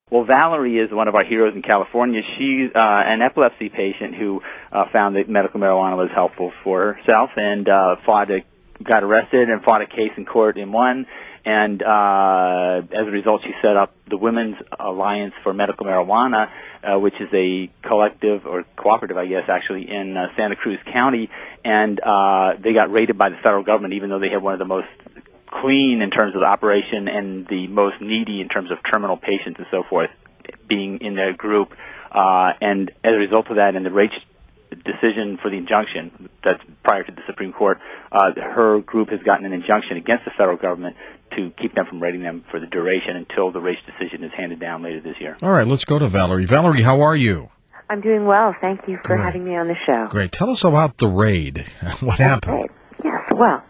Well, Valerie is one of our heroes in California. She's an epilepsy patient who found that medical marijuana was helpful for herself and got arrested and fought a case in court and won. And as a result, she set up the Women's Alliance for Medical Marijuana, which is a collective or cooperative, I guess, actually, in Santa Cruz County. And they got raided by the federal government, even though they had one of the most clean in terms of the operation and the most needy in terms of terminal patients and so forth being in their group. And as a result of that, and the rate decision for the injunction that's prior to the Supreme Court, her group has gotten an injunction against the federal government to keep them from raiding them for the duration until the race decision is handed down later this year. All right, let's go to Valerie. Valerie, how are you? I'm doing well. Thank you for having me on the show. Great. Tell us about the raid. What happened? Right. Yes, well,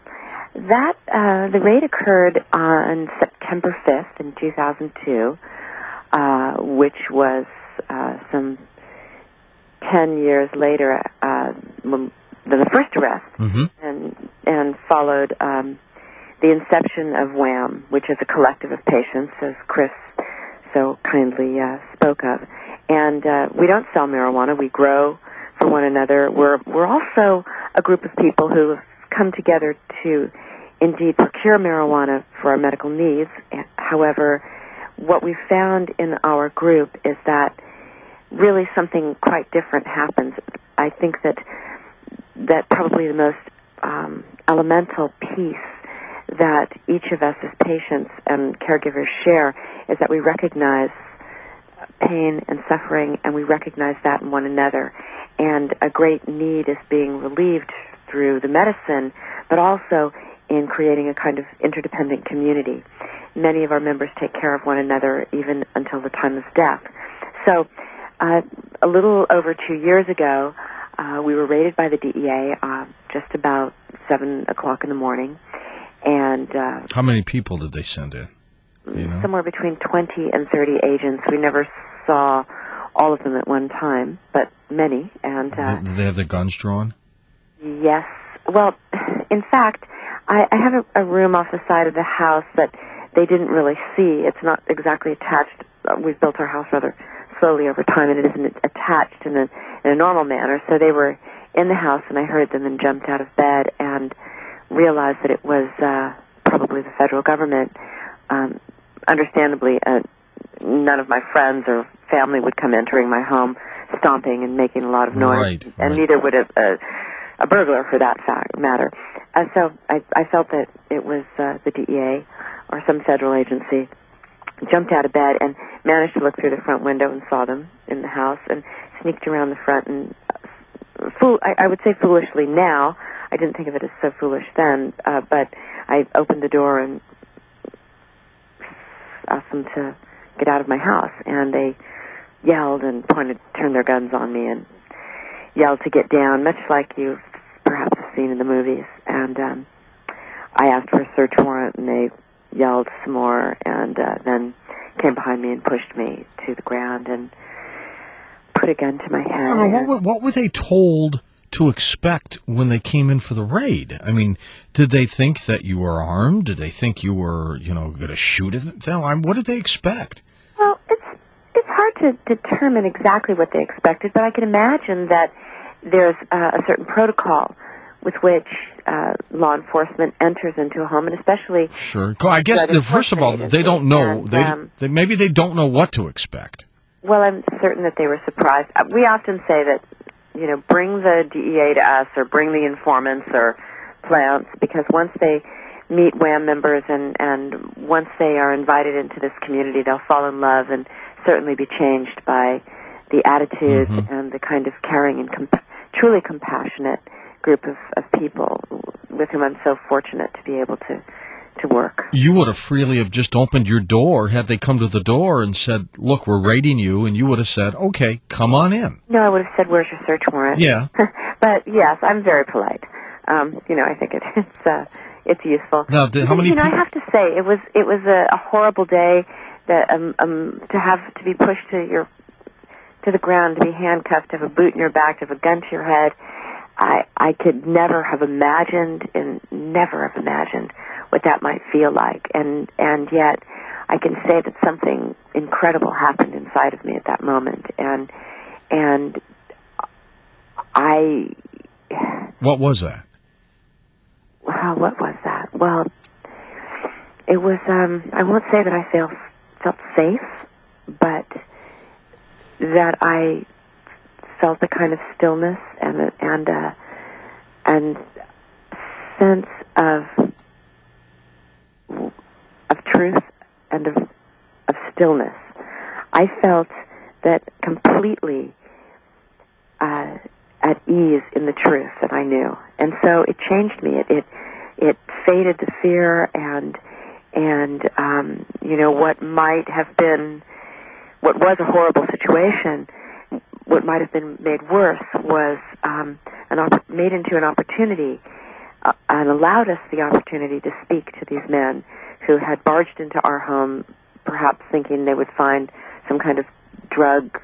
the raid occurred on September 5th in 2002, which was some 10 years later than the first arrest, and followed the inception of WHAM, which is a collective of patients, as Chris so kindly spoke of. And we don't sell marijuana; we grow for one another. We're also a group of people who have come together to indeed procure marijuana for our medical needs. However, what we found in our group is that really something quite different happens. I think that probably the most elemental piece that each of us as patients and caregivers share is that we recognize pain and suffering, and we recognize that in one another. And a great need is being relieved through the medicine, but also in creating a kind of interdependent community. Many of our members take care of one another even until the time of death. So a little over 2 years ago, we were raided by the DEA just about 7 o'clock in the morning. And how many people did they send in? You know? Somewhere between 20 and 30 agents. We never saw all of them at one time, but many. And did they have their guns drawn? Yes. Well, in fact, I have a room off the side of the house that they didn't really see. It's not exactly attached. We've built our house rather slowly over time, and it isn't attached in a normal manner. So they were in the house, and I heard them and jumped out of bed and realized that it was probably the federal government. Understandably, none of my friends or family would come entering my home stomping and making a lot of noise, and neither would a burglar for that matter. So I felt that it was the DEA or some federal agency. Jumped out of bed and managed to look through the front window and saw them in the house, and sneaked around the front. And I would say foolishly now. I didn't think of it as so foolish then, but I opened the door and asked them to get out of my house, and they yelled and turned their guns on me and yelled to get down, much like you've perhaps seen in the movies. And I asked for a search warrant, and they yelled some more, and then came behind me and pushed me to the ground and put a gun to my head. What were they told to expect when they came in for the raid? I mean, did they think that you were armed? Did they think you were, going to shoot at them? What did they expect? Well, it's hard to determine exactly what they expected, but I can imagine that there's a certain protocol with which law enforcement enters into a home, and especially... Sure. I guess, first of all, they don't know. Maybe they don't know what to expect. Well, I'm certain that they were surprised. We often say that, bring the DEA to us, or bring the informants or plants, because once they meet WHAM members and once they are invited into this community, they'll fall in love and certainly be changed by the attitudes and the kind of caring and truly compassionate group of people with whom I'm so fortunate to be able to work. You would have freely have just opened your door had they come to the door and said, look, we're raiding you, and you would have said, okay, come on in. No, I would have said, where's your search warrant? Yeah. But yes, I'm very polite. I think it's useful. Now, how many people... I have to say, it was a horrible day that to be pushed to the ground, to be handcuffed, to have a boot in your back, to have a gun to your head. I could never have imagined what that might feel like, and yet I can say that something incredible happened inside of me at that moment, and I. What was that? Well, what was that? Well, it was. I won't say that I felt safe, but that I felt a kind of stillness and sense of truth and of stillness. I felt that completely at ease in the truth that I knew, and so it changed me. It faded the fear and what might have been, what was a horrible situation, what might have been made worse was made into an opportunity and allowed us the opportunity to speak to these men who had barged into our home, perhaps thinking they would find some kind of drug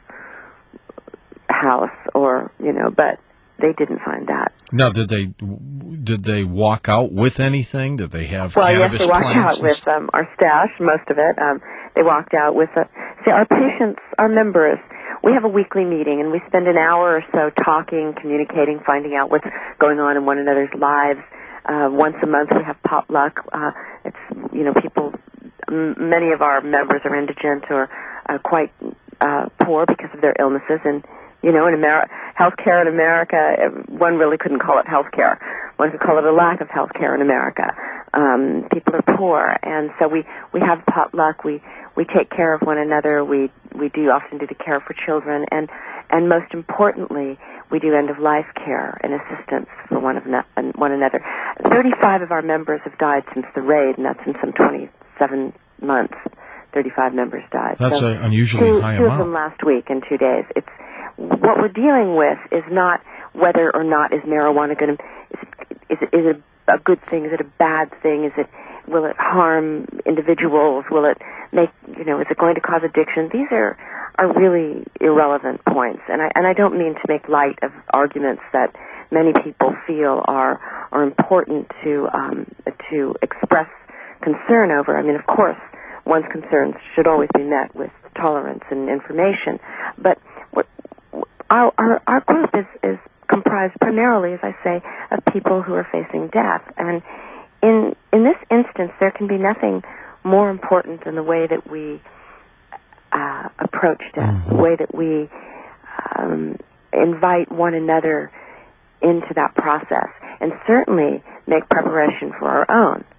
house but they didn't find that. Now, did they walk out with anything? Did they have cannabis yes, they walked plants out with our stash, most of it. They walked out with our patients, our members. We have a weekly meeting, and we spend an hour or so talking, communicating, finding out what's going on in one another's lives. Once a month, we have potluck. It's people. Many of our members are indigent or quite poor because of their illnesses, and in healthcare in America, one really couldn't call it healthcare. One could call it a lack of healthcare in America. People are poor, and so we have potluck. We take care of one another. We often do the care for children, and most importantly, we do end of life care and assistance for one another. 35 of our members have died since the raid, and that's in some 27 months. 35 members died. That's an unusually high amount. 2 of them last week in 2 days. It's what we're dealing with is not whether or not is marijuana going to is it a good thing? Is it a bad thing? Will it harm individuals? Will it make is it going to cause addiction? These are really irrelevant points, and I don't mean to make light of arguments that many people feel are important to express concern over. I mean, of course, one's concerns should always be met with tolerance and information, but our group is comprised primarily, as I say, of people who are facing death. And in this instance, there can be nothing more important than the way that we approach death, the way that we invite one another into that process, and certainly make preparation for our own.